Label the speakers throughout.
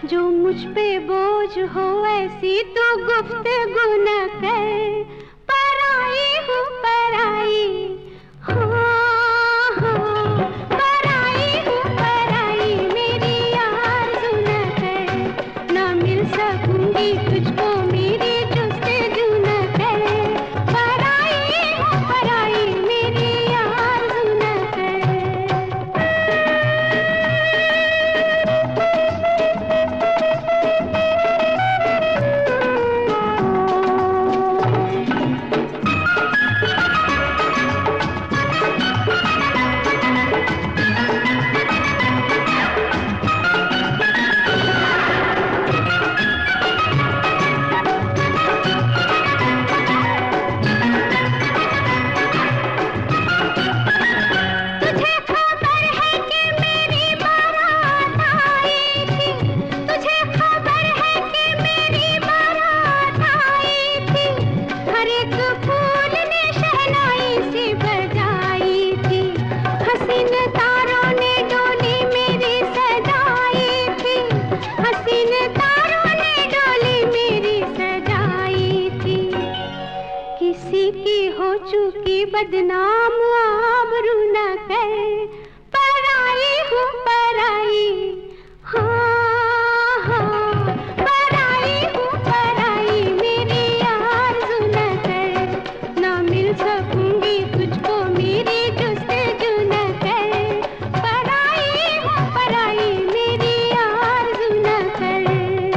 Speaker 1: जो मुझ पे बोझ हो ऐसी तो गुफ्तगू न कर। पराई हूँ पराई, हाँ हाँ पराई हूँ पराई, मेरी आरज़ू न कर। ना मिल सकूंगी तुझको मेरी जुस्तजू न कर। पराई हूँ पराई, मेरी आरज़ू न कर। किसी की हो चुकी बदनाम आबरू न कर। पराई हूँ पराई, हाँ हाँ पराई हूँ पराई, मेरी आरज़ू न कर। ना मिल सकूंगी तुझको मेरी जुस्तजू न कर। पराई हूँ पराई, मेरी आरज़ू न कर।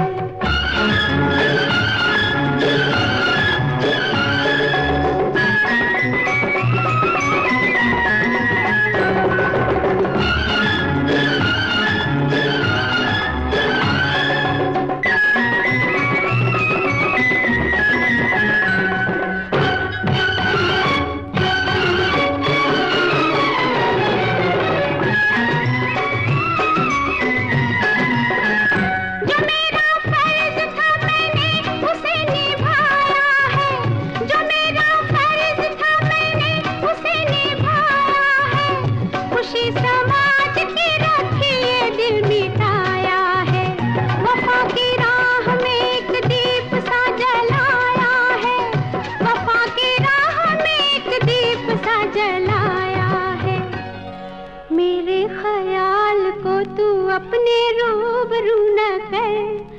Speaker 1: समाज की रखी ये दिल मिटाया है, वफा की राह में एक दीप सा जलाया है। वफा की राह में एक दीप सा जलाया है। मेरे ख्याल को तू अपने रूबरू न कर।